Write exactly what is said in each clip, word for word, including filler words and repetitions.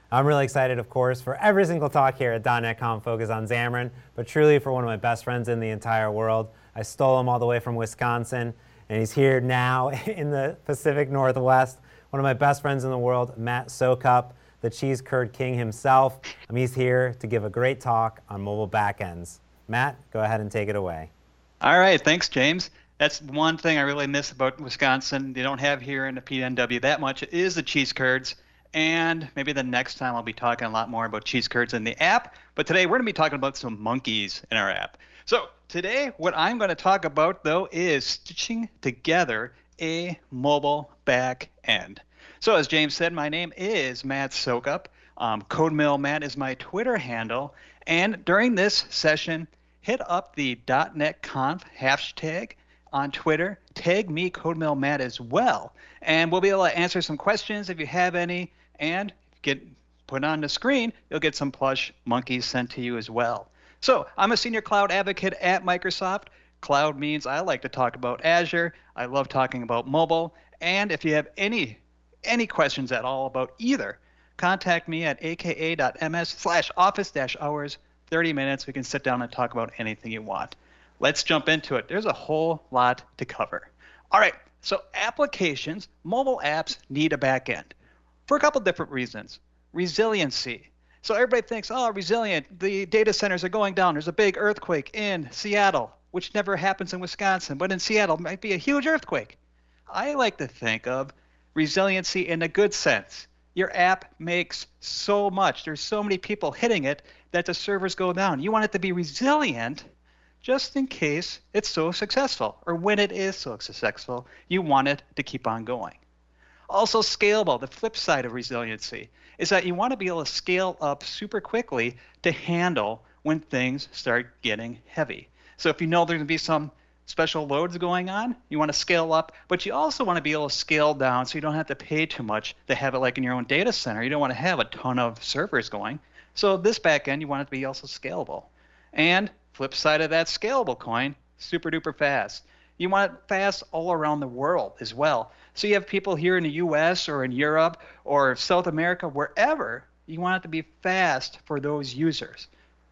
I'm really excited, of course, for every single talk here at .NET Conf focused on Xamarin, but truly for one of my best friends in the entire world. I stole him all the way from Wisconsin, and he's here now in the Pacific Northwest. One of my best friends in the world, Matt Soukup, the cheese curd king himself. Um, he's here to give a great talk on mobile backends. Matt, go ahead and take it away. All right, thanks, James. That's one thing I really miss about Wisconsin. They don't have here in the P N W that much. It is the cheese curds. And maybe the next time I'll be talking a lot more about cheese curds in the app. But today we're going to be talking about some monkeys in our app. So today what I'm going to talk about, though, is stitching together a mobile back end. So as James said, my name is Matt Soukup. Um, CodeMill Matt is my Twitter handle. And during this session, hit up the .NET Conf hashtag on Twitter. Tag me, CodeMill Matt, as well. And we'll be able to answer some questions if you have any. And get put on the screen, you'll get some plush monkeys sent to you as well. So I'm a senior cloud advocate at Microsoft. Cloud means I like to talk about Azure. I love talking about mobile. And if you have any any questions at all about either, contact me at aka.ms slash office dash hours. thirty minutes. We can sit down and talk about anything you want. Let's jump into it. There's a whole lot to cover. All right. So applications, mobile apps need a back end. For a couple different reasons. Resiliency. So everybody thinks, oh, resilient, the data centers are going down. There's a big earthquake in Seattle, which never happens in Wisconsin, but in Seattle it might be a huge earthquake. I like to think of resiliency in a good sense. Your app makes so much. There's so many people hitting it that the servers go down. You want it to be resilient just in case it's so successful, or when it is so successful, you want it to keep on going. Also scalable, the flip side of resiliency, is that you want to be able to scale up super quickly to handle when things start getting heavy. So if you know there's going to be some special loads going on, you want to scale up, but you also want to be able to scale down so you don't have to pay too much to have it like in your own data center. You don't want to have a ton of servers going. So this backend, you want it to be also scalable. And flip side of that scalable coin, super duper fast. You want it fast all around the world as well. So you have people here in the U S or in Europe or South America, wherever, you want it to be fast for those users.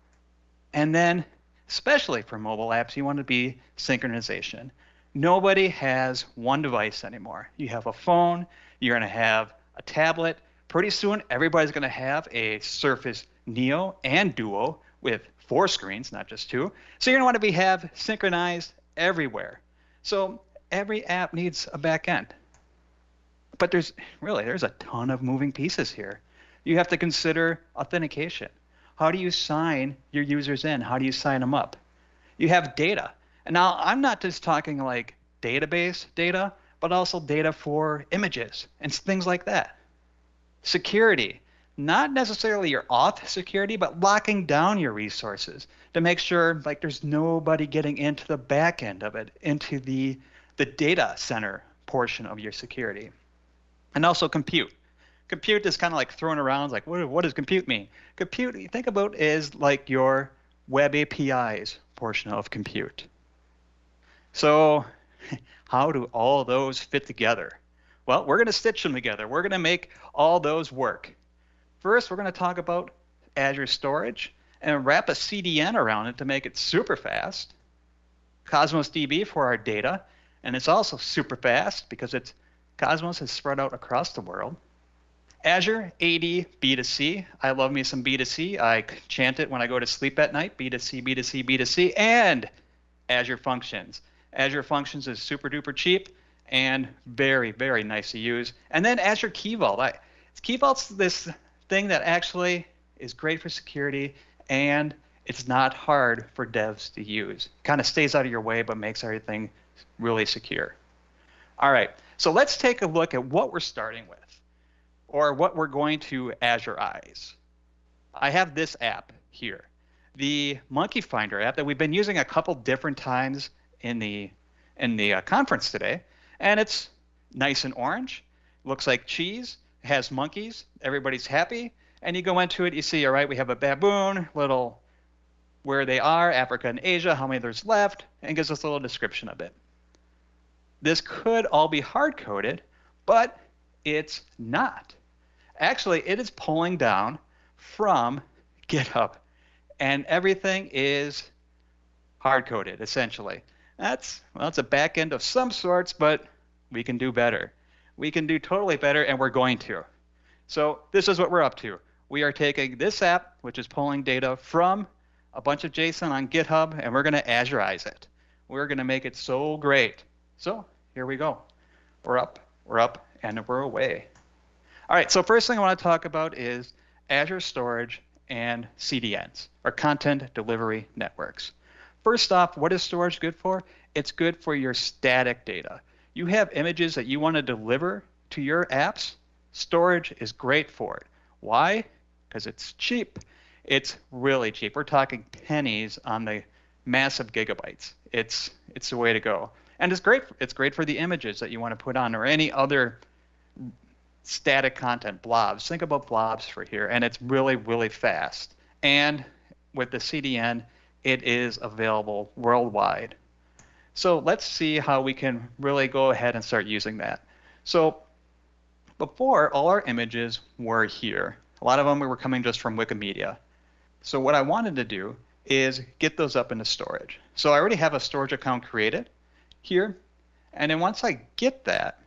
And then, especially for mobile apps, you want to be synchronization. Nobody has one device anymore. You have a phone, you're going to have a tablet. Pretty soon, everybody's going to have a Surface Neo and Duo with four screens, not just two. So you're going to want to be have synchronized everywhere. So every app needs a back end. But there's really, there's a ton of moving pieces here. You have to consider authentication. How do you sign your users in? How do you sign them up? You have data. And now I'm not just talking like database data, but also data for images and things like that. Security. Not necessarily your auth security, but locking down your resources to make sure like there's nobody getting into the back end of it, into the, the data center portion of your security. And also compute. Compute is kind of like thrown around, like what, what does compute mean? Compute, you think about is like your web A P Is portion of compute. So how do all those fit together? Well, we're going to stitch them together. We're going to make all those work. First, we're going to talk about Azure Storage and wrap a C D N around it to make it super fast. Cosmos D B for our data, and it's also super fast because it's Cosmos is spread out across the world. Azure A D B two C. I love me some B two C. I chant it when I go to sleep at night. B two C, B two C, B two C, and Azure Functions. Azure Functions is super duper cheap and very, very nice to use. And then Azure Key Vault. I, Key Vault's this thing that actually is great for security, and it's not hard for devs to use. Kind of stays out of your way, but makes everything really secure. All right, so let's take a look at what we're starting with, or what we're going to Azure-ize. I have this app here, the Monkey Finder app that we've been using a couple different times in the in the uh, conference today, and it's nice and orange, looks like cheese, has monkeys, everybody's happy, and you go into it, you see, all right, we have a baboon, little where they are, Africa and Asia, how many there's left, and gives us a little description of it. This could all be hard-coded, but it's not. Actually, it is pulling down from GitHub, and everything is hard-coded, essentially. That's, well, it's a back end of some sorts, but we can do better. We can do totally better, and we're going to. So this is what we're up to. We are taking this app, which is pulling data from a bunch of JSON on GitHub, and we're going to Azurize it. We're going to make it so great. So here we go. We're up, we're up, and we're away. All right, so first thing I want to talk about is Azure Storage and C D Ns, or Content Delivery Networks. First off, what is storage good for? It's good for your static data. You have images that you want to deliver to your apps, storage is great for it. Why? Because it's cheap. It's really cheap. We're talking pennies on the massive gigabytes. It's it's the way to go. And it's great it's great for the images that you want to put on, or any other static content, blobs. Think about blobs for here, and it's really, really fast. And with the C D N, it is available worldwide. So let's see how we can really go ahead and start using that. So before, all our images were here. A lot of them were coming just from Wikimedia. So what I wanted to do is get those up into storage. So I already have a storage account created here. And then once I get that,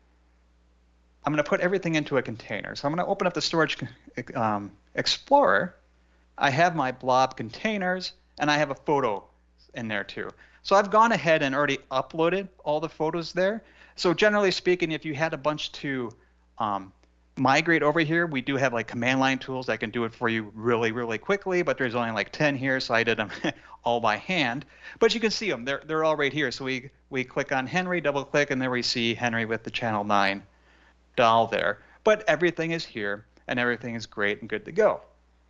I'm going to put everything into a container. So I'm going to open up the Storage um, Explorer. I have my blob containers, and I have a photo in there too. So I've gone ahead and already uploaded all the photos there. So generally speaking, if you had a bunch to um, migrate over here, we do have like command line tools that can do it for you really, really quickly, but there's only like ten here, so I did them all by hand. But you can see them, they're, they're all right here. So we, we click on Henry, double click, and there we see Henry with the Channel nine doll there. But everything is here, and everything is great and good to go.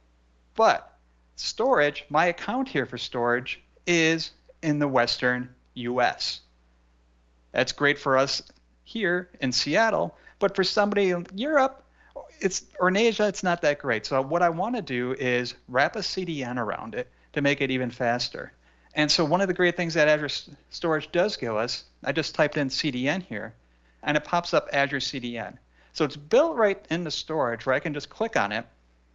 But storage, my account here for storage is in the Western U S. That's great for us here in Seattle, but for somebody in Europe, it's, or in Asia, it's not that great. So what I want to do is wrap a C D N around it to make it even faster. And so one of the great things that Azure Storage does give us, I just typed in C D N here, and it pops up Azure C D N. So it's built right in the storage where I can just click on it,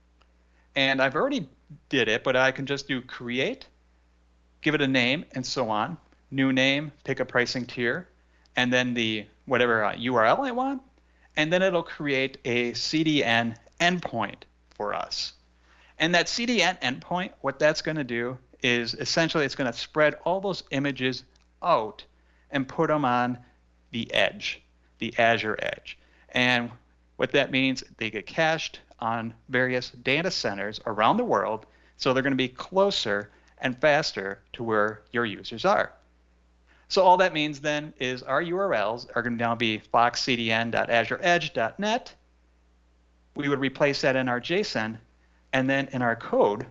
and I've already did it, but I can just do create, give it a name, and so on. New name, pick a pricing tier, and then the whatever uh, U R L I want, and then it'll create a C D N endpoint for us. And that C D N endpoint, what that's going to do is essentially it's going to spread all those images out and put them on the edge, the Azure edge. And what that means, they get cached on various data centers around the world, so they're going to be closer and faster to where your users are. So all that means then is our U R Ls are going to now be fox c d n dot azure edge dot net. We would replace that in our JSON, and then in our code,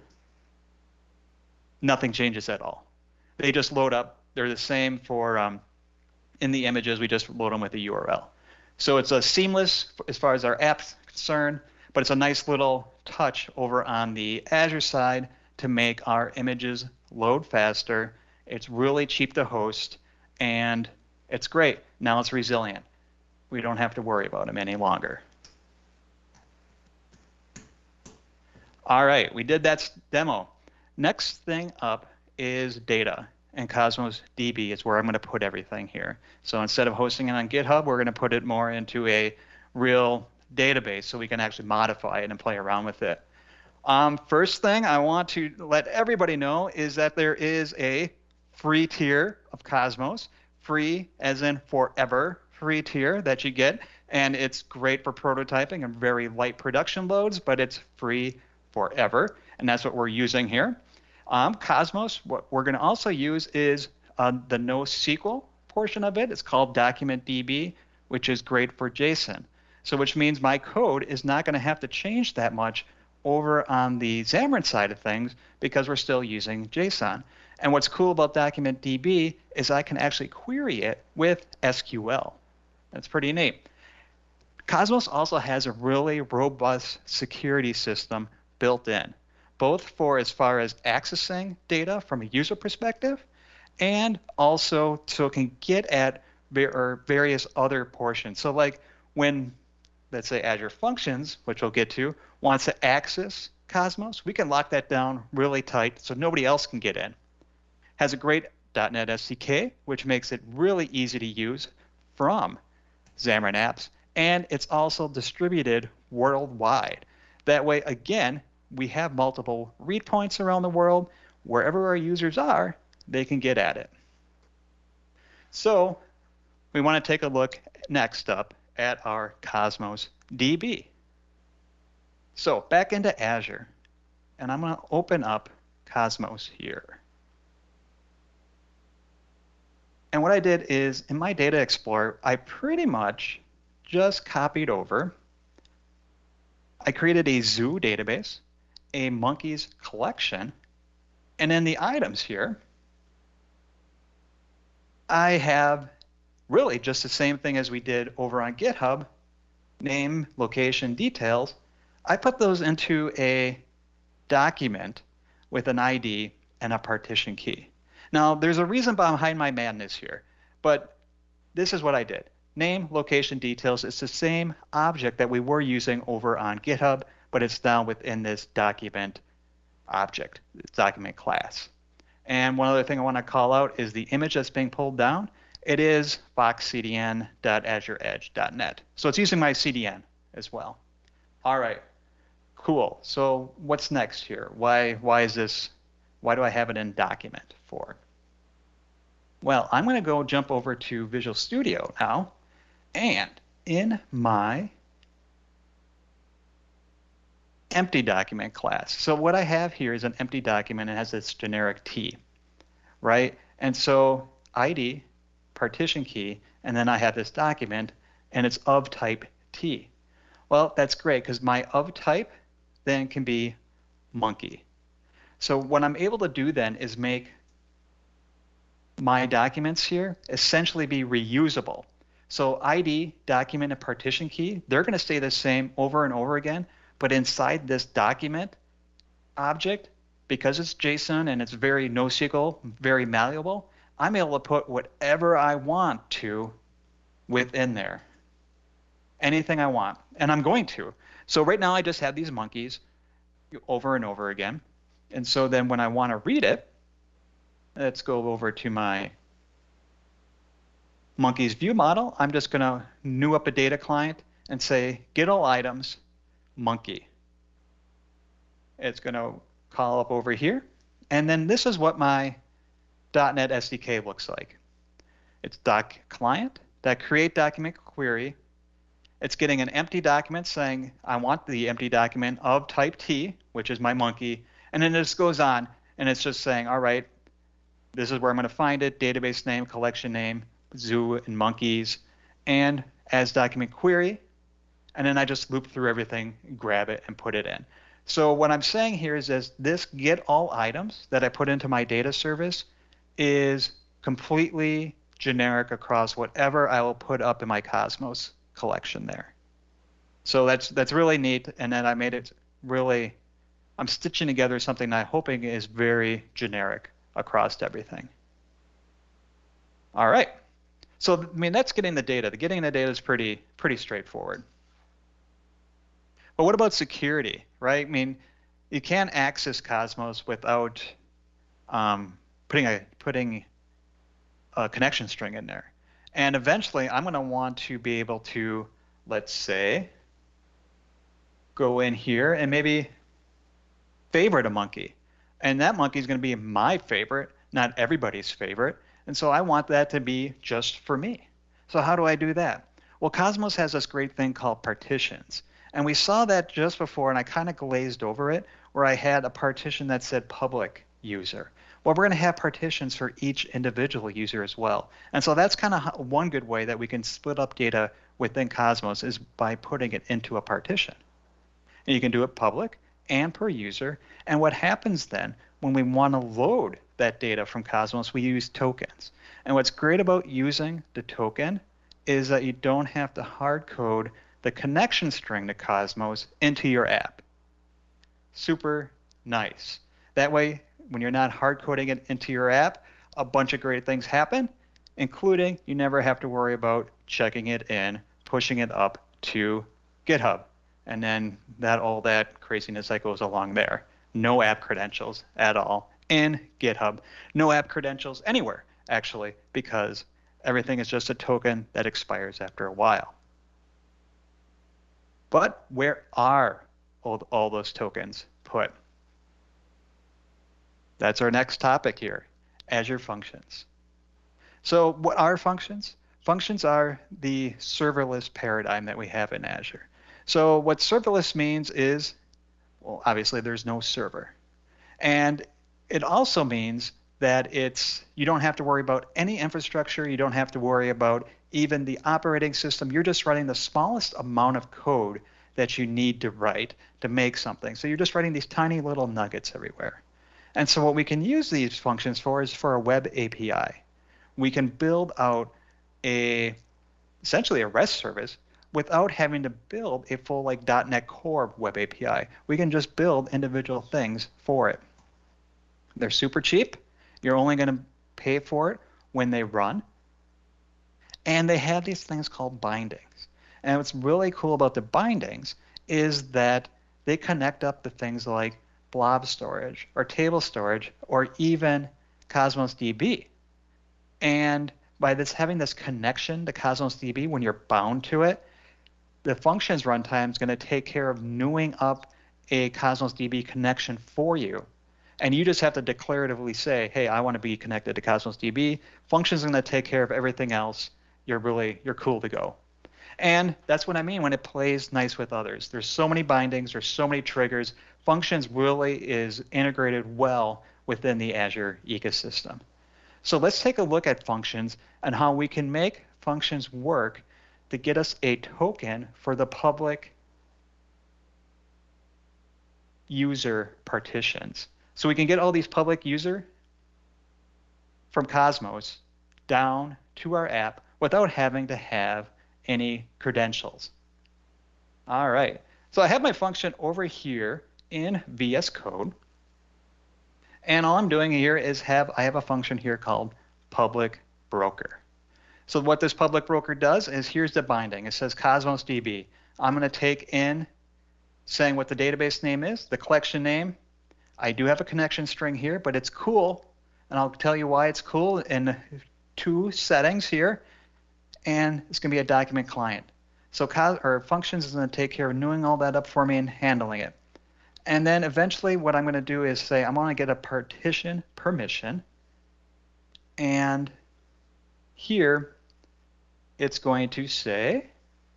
nothing changes at all. They just load up. They're the same for um, in the images. We just load them with a U R L. So it's a seamless as far as our app's concerned, but it's a nice little touch over on the Azure side to make our images load faster. It's really cheap to host, and it's great. Now it's resilient. We don't have to worry about them any longer. All right, we did that demo. Next thing up is data, and Cosmos D B is where I'm going to put everything here. So instead of hosting it on GitHub, we're going to put it more into a real database so we can actually modify it and play around with it. Um, first thing I want to let everybody know is that there is a free tier of Cosmos, free as in forever free tier that you get, and it's great for prototyping and very light production loads, but it's free forever, and that's what we're using here. Um, Cosmos, what we're going to also use is uh, the NoSQL portion of it. It's called DocumentDB, which is great for JSON. So which means my code is not going to have to change that much over on the Xamarin side of things because we're still using JSON. And what's cool about DocumentDB is I can actually query it with S Q L. That's pretty neat. Cosmos also has a really robust security system built in, both for as far as accessing data from a user perspective, and also so it can get at various other portions. So like when let's say Azure Functions, which we'll get to, wants to access Cosmos, we can lock that down really tight so nobody else can get in. Has a great dot net S D K, which makes it really easy to use from Xamarin Apps, and it's also distributed worldwide. That way, again, we have multiple read points around the world. Wherever our users are, they can get at it. So we want to take a look next up at our Cosmos D B. So back into Azure, and I'm going to open up Cosmos here. And what I did is, in my Data Explorer, I pretty much just copied over. I created a zoo database, a monkeys collection, and in the items here, I have really just the same thing as we did over on GitHub, name, location, details. I put those into a document with an I D and a partition key. Now, there's a reason behind my madness here, but this is what I did. Name, location, details, it's the same object that we were using over on GitHub, but it's now within this document object, this document class. And one other thing I want to call out is the image that's being pulled down. It is box C D N dot azure edge dot net. So it's using my C D N as well. All right, cool. So what's next here? Why, why is this, why do I have it in document for? Well, I'm going to go jump over to Visual Studio now, and in my empty document class. So what I have here is an empty document. It has this generic T, right? And so I D, partition key, and then I have this document, and it's of type T. Well, that's great, because my of type then can be monkey. So what I'm able to do then is make my documents here essentially be reusable. So I D, document, and partition key, they're going to stay the same over and over again, but inside this document object, because it's JSON and it's very NoSQL, very malleable, I'm able to put whatever I want to within there. Anything I want, and I'm going to. So right now I just have these monkeys over and over again. And so then when I want to read it, let's go over to my monkeys view model. I'm just going to new up a data client and say get all items monkey. It's going to call up over here. And then this is what my .NET S D K looks like. It's doc client, that create document query. It's getting an empty document saying I want the empty document of type T, which is my monkey. And then it just goes on, and it's just saying, all right, this is where I'm going to find it, database name, collection name, zoo, and monkeys, and as document query. And then I just loop through everything, grab it, and put it in. So what I'm saying here is that this get all items that I put into my data service is completely generic across whatever I will put up in my Cosmos collection there. So that's that's really neat, and then I made it really, I'm stitching together something that I'm hoping is very generic across everything. All right. So I mean that's getting the data. The getting the data is pretty pretty straightforward. But what about security, right? I mean, you can't access Cosmos without um, putting a putting a connection string in there. And eventually, I'm going to want to be able to, let's say, go in here and maybe favorite a monkey. And that monkey is going to be my favorite, not everybody's favorite. And so I want that to be just for me. So how do I do that? Well, Cosmos has this great thing called partitions. And we saw that just before, and I kind of glazed over it, where I had a partition that said public user. Well, we're going to have partitions for each individual user as well. And so that's kind of one good way that we can split up data within Cosmos is by putting it into a partition. And you can do it public and per user. And what happens then when we want to load that data from Cosmos, we use tokens. And what's great about using the token is that you don't have to hard code the connection string to Cosmos into your app. Super nice. That way, when you're not hard coding it into your app, a bunch of great things happen, including you never have to worry about checking it in, pushing it up to GitHub. And then that all that craziness that goes along there. No app credentials at all in GitHub. No app credentials anywhere, actually, because everything is just a token that expires after a while. But where are all, all those tokens put? That's our next topic here, Azure Functions. So what are functions? Functions are the serverless paradigm that we have in Azure. So what serverless means is, well, obviously there's no server. And it also means that it's you don't have to worry about any infrastructure. You don't have to worry about even the operating system. You're just running the smallest amount of code that you need to write to make something. So you're just writing these tiny little nuggets everywhere. And so what we can use these functions for is for a web A P I. We can build out a essentially a REST service without having to build a full like dot net Core web A P I. We can just build individual things for it. They're super cheap. You're only going to pay for it when they run. And they have these things called bindings. And what's really cool about the bindings is that they connect up to things like blob storage or table storage or even Cosmos D B. And by this having this connection to Cosmos D B, when you're bound to it, the functions runtime is going to take care of newing up a Cosmos D B connection for you. And you just have to declaratively say, hey, I want to be connected to Cosmos D B. Functions are going to take care of everything else. You're really, you're cool to go. And that's what I mean when it plays nice with others. There's so many bindings, there's so many triggers. Functions really is integrated well within the Azure ecosystem. So let's take a look at functions and how we can make functions work to get us a token for the public user partitions. So we can get all these public user from Cosmos down to our app without having to have any credentials. All right, so I have my function over here in V S Code. And all I'm doing here is have I have a function here called public broker. So what this public broker does is here's the binding. It says Cosmos D B. I'm going to take in saying what the database name is, the collection name. I do have a connection string here, but it's cool. And I'll tell you why it's cool in two settings here. And it's going to be a document client. So or functions is going to take care of newing all that up for me and handling it. And then eventually what I'm going to do is say I'm going to get a partition permission. And here it's going to say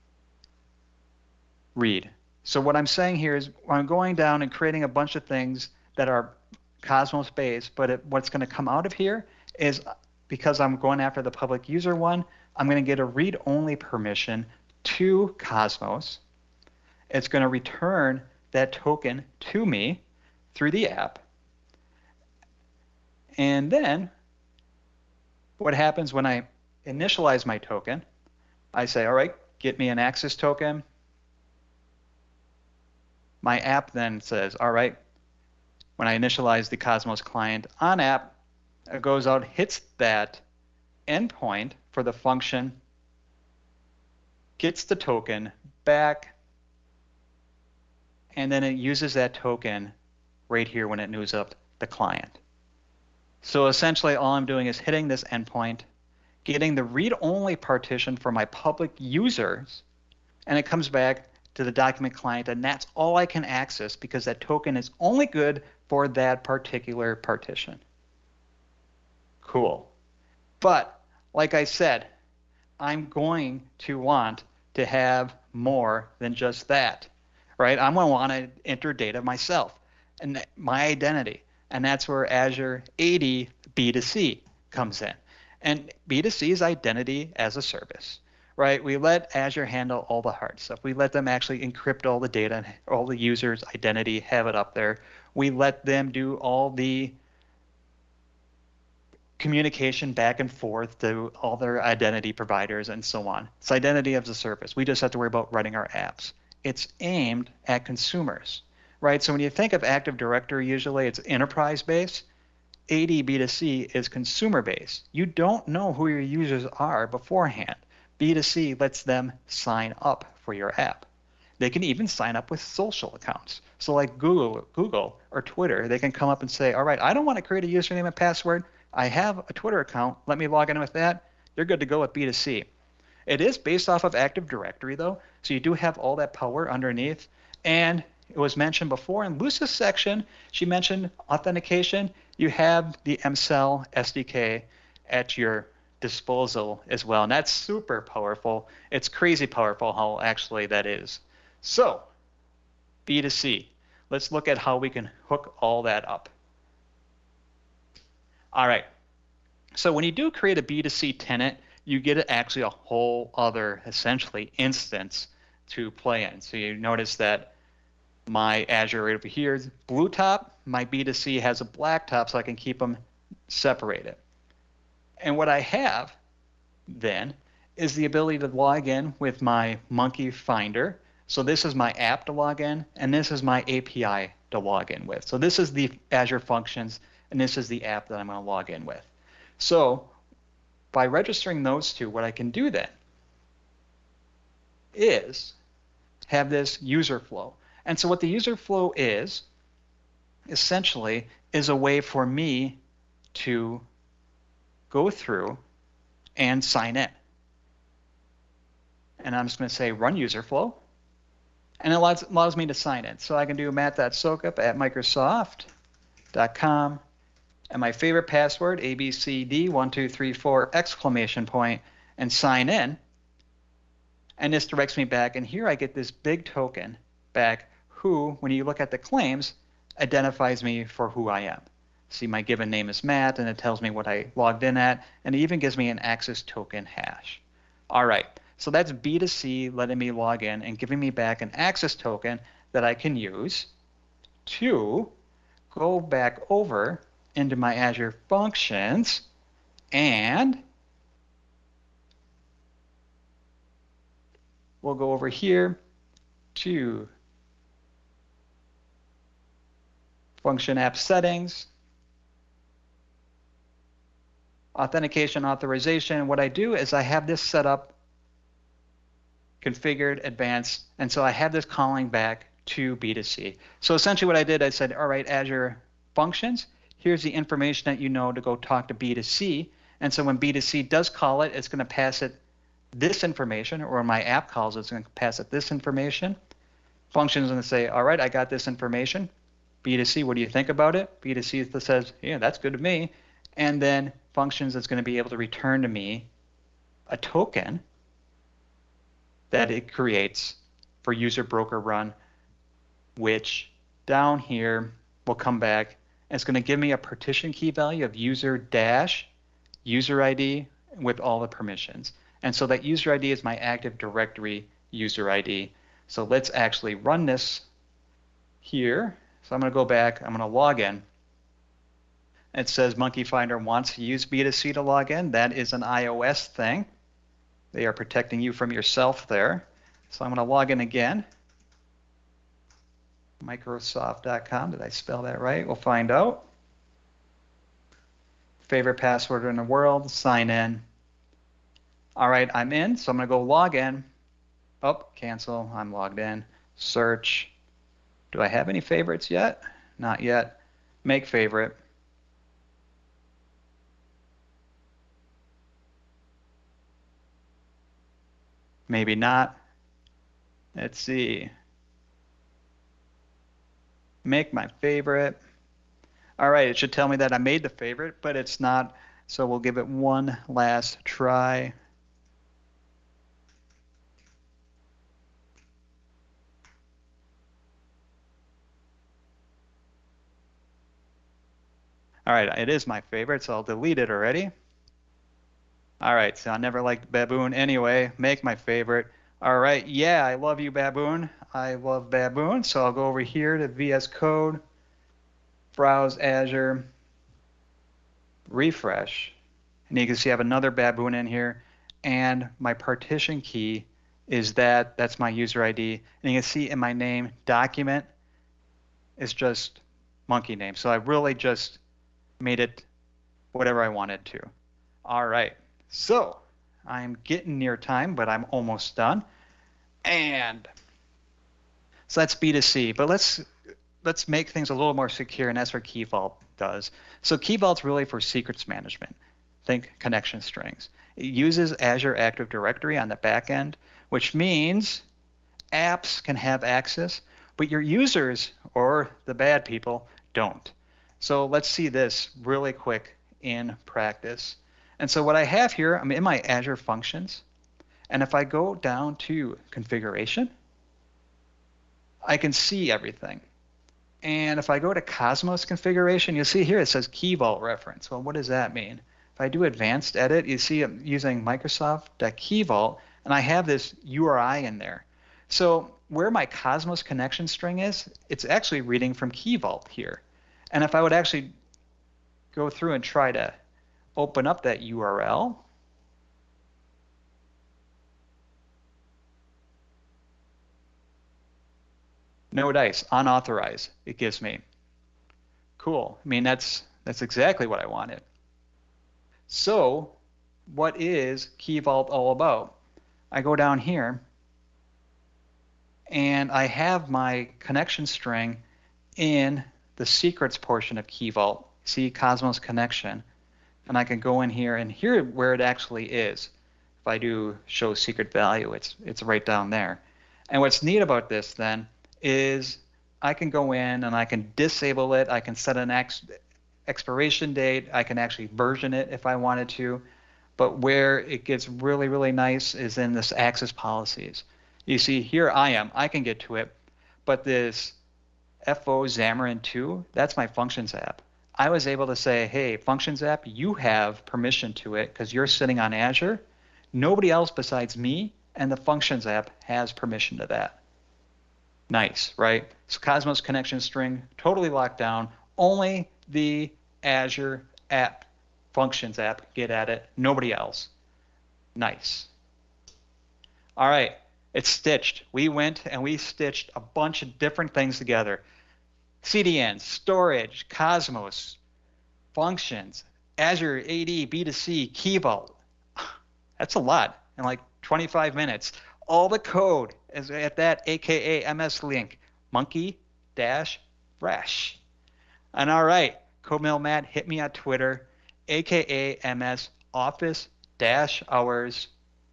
read. So what I'm saying here is I'm going down and creating a bunch of things that are Cosmos based, but it, what's going to come out of here is because I'm going after the public user one, I'm going to get a read-only permission to Cosmos. It's going to return that token to me through the app. And then what happens when I initialize my token, I say, all right, get me an access token. My app then says, all right, when I initialize the Cosmos client on app, it goes out, hits that endpoint for the function, gets the token back, and then it uses that token right here when it news up the client. So essentially all I'm doing is hitting this endpoint, getting the read-only partition for my public users, and it comes back to the document client, and that's all I can access because that token is only good for that particular partition. Cool. But like I said, I'm going to want to have more than just that, right? I'm going to want to enter data myself and my identity. And that's where Azure A D B two C comes in. And B two C is identity as a service, right? We let Azure handle all the hard stuff. We let them actually encrypt all the data, all the users' identity, have it up there. We let them do all the communication back and forth to all their identity providers and so on. It's identity as a service. We just have to worry about writing our apps. It's aimed at consumers, right? So when you think of Active Directory, usually it's enterprise-based. A D B two C is consumer-based. You don't know who your users are beforehand. B two C lets them sign up for your app. They can even sign up with social accounts. So like Google, Google or Twitter, they can come up and say, all right, I don't want to create a username and password. I have a Twitter account. Let me log in with that. You're good to go with B two C. It is based off of Active Directory, though, so you do have all that power underneath. And it was mentioned before in Lucy's section, she mentioned authentication. You have the M C E L S D K at your disposal as well, and that's super powerful. It's crazy powerful how actually that is. So, B two C. Let's look at how we can hook all that up. All right. So when you do create a B two C tenant, you get actually a whole other, essentially, instance to play in. So you notice that my Azure right over here is blue top. My B two C has a black top, so I can keep them separated. And what I have then is the ability to log in with my Monkey Finder. So this is my app to log in, and this is my A P I to log in with. So this is the Azure Functions, and this is the app that I'm going to log in with. So by registering those two, what I can do then is have this user flow. And so what the user flow is, essentially, is a way for me to go through and sign in. And I'm just going to say run user flow. And it allows, allows me to sign in. So I can do matt.sokup at microsoft dot com. And my favorite password, A B C D one two three four exclamation point, and sign in. And this directs me back. And here I get this big token back who, when you look at the claims, identifies me for who I am. See, my given name is Matt, and it tells me what I logged in at, and it even gives me an access token hash. All right, so that's B two C letting me log in and giving me back an access token that I can use to go back over into my Azure Functions and we'll go over here to Function App Settings, Authentication Authorization. What I do is I have this set up, configured, advanced, and so I have this calling back to B two C. So essentially what I did, I said, all right, Azure Functions, here's the information that you know to go talk to B two C. And so when B two C does call it, it's going to pass it this information, or when my app calls it, it's going to pass it this information. Functions is going to say, all right, I got this information. B two C, what do you think about it? B two C says, yeah, that's good to me. And then Functions is going to be able to return to me a token that it creates for user broker run, which down here will come back. And it's going to give me a partition key value of user dash user I D with all the permissions. And so that user I D is my Active Directory user I D. So let's actually run this here. So I'm going to go back. I'm going to log in. It says Monkey Finder wants to use B two C to log in. That is an iOS thing. They are protecting you from yourself there. So I'm going to log in again. Microsoft dot com. Did I spell that right? We'll find out. Favorite password in the world. Sign in. All right, I'm in. So I'm going to go log in. Oh, cancel. I'm logged in. Search. Do I have any favorites yet? Not yet. Make favorite. Maybe not. Let's see. Make my favorite. All right, it should tell me that I made the favorite, but it's not. So we'll give it one last try. All right, it is my favorite, so I'll delete it already. All right, so I never liked Baboon anyway. Make my favorite. All right, yeah, I love you, Baboon. I love Baboon, so I'll go over here to V S Code, browse Azure, refresh, and you can see I have another Baboon in here, and my partition key is that. That's my user I D, and you can see in my name, document is just monkey name. So I really just made it whatever I wanted to. All right, so I'm getting near time, but I'm almost done. And So that's B two C. But let's let's make things a little more secure, and that's what Key Vault does. So Key Vault's really for secrets management. Think connection strings. It uses Azure Active Directory on the back end, which means apps can have access, but your users or the bad people don't. So let's see this really quick in practice. And so what I have here, I'm in my Azure Functions, and if I go down to configuration, I can see everything. And if I go to Cosmos configuration, you'll see here it says Key Vault reference. Well, what does that mean? If I do advanced edit, you see I'm using Microsoft.Key Vault, and I have this U R I in there. So where my Cosmos connection string is, it's actually reading from Key Vault here. And if I would actually go through and try to open up that U R L, no dice, unauthorized, it gives me. Cool. I mean, that's that's exactly what I wanted. So what is Key Vault all about? I go down here, and I have my connection string in the secrets portion of Key Vault. See Cosmos connection. And I can go in here and hear where it actually is. If I do show secret value, it's it's right down there. And what's neat about this then is I can go in and I can disable it. I can set an ex expiration date. I can actually version it if I wanted to. But where it gets really, really nice is in this access policies. You see, here I am. I can get to it. But this F O Xamarin two, that's my Functions app. I was able to say, hey, Functions app, you have permission to it because you're sitting on Azure. Nobody else besides me and the Functions app has permission to that. Nice, right? So Cosmos connection string, totally locked down. Only the Azure app, Functions app, get at it. Nobody else. Nice. All right, it's stitched. We went and we stitched a bunch of different things together. C D N, storage, Cosmos, Functions, Azure A D, B two C, Key Vault. That's a lot in like twenty-five minutes. All the code is at that A K A M S link, monkey dash fresh. And all right, CodeMill Matt, hit me on Twitter, A K A M S office dash hours.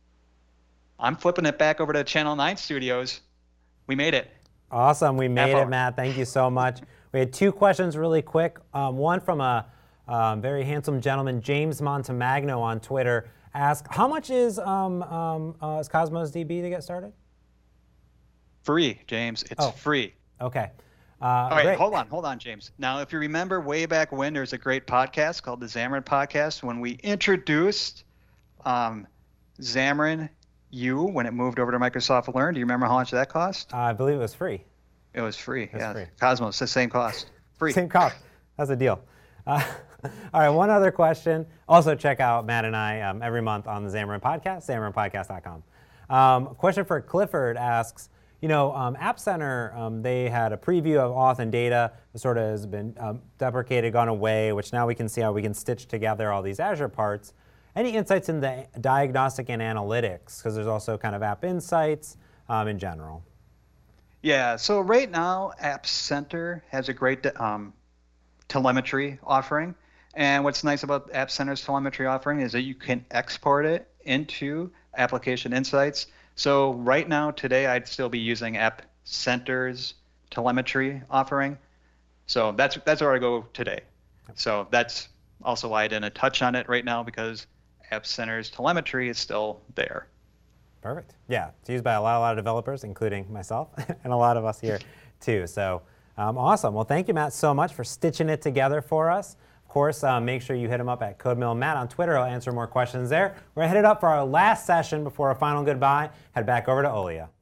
I'm flipping it back over to Channel nine Studios. We made it. Awesome, we made it, Matt. Thank you so much. We had two questions really quick. Um, one from a um, very handsome gentleman, James Montemagno on Twitter, asked, how much is, um, um, uh, is Cosmos D B to get started? Free, James. It's oh. free. Okay. Uh, All right, great. hold on, hold on, James. Now, if you remember way back when, there's a great podcast called the Xamarin Podcast when we introduced um, Xamarin U when it moved over to Microsoft Learn. Do you remember how much that cost? Uh, I believe it was free. It was free. It was yeah, free. Cosmos, the same cost. Free. Same cost. That's a deal. Uh, all right, one other question. Also, check out Matt and I um, every month on the Xamarin Podcast, xamarin podcast dot com. Um, question for Clifford asks, you know, um, App Center, um, they had a preview of auth and data that sort of has been um, deprecated, gone away, which now we can see how we can stitch together all these Azure parts. Any insights in the diagnostic and analytics? Because there's also kind of App Insights um, in general. Yeah, so right now, App Center has a great um, telemetry offering. And what's nice about App Center's telemetry offering is that you can export it into Application Insights. So right now, today, I'd still be using App Center's telemetry offering. So that's that's where I go today. So that's also why I didn't touch on it right now, because App Center's telemetry is still there. Perfect. Yeah, it's used by a lot, a lot of developers, including myself, and a lot of us here too. So um, awesome. Well, thank you, Matt, so much for stitching it together for us. Of course, uh, make sure you hit him up at CodeMill Matt on Twitter. I'll answer more questions there. We're headed up for our last session before our final goodbye. Head back over to Olia.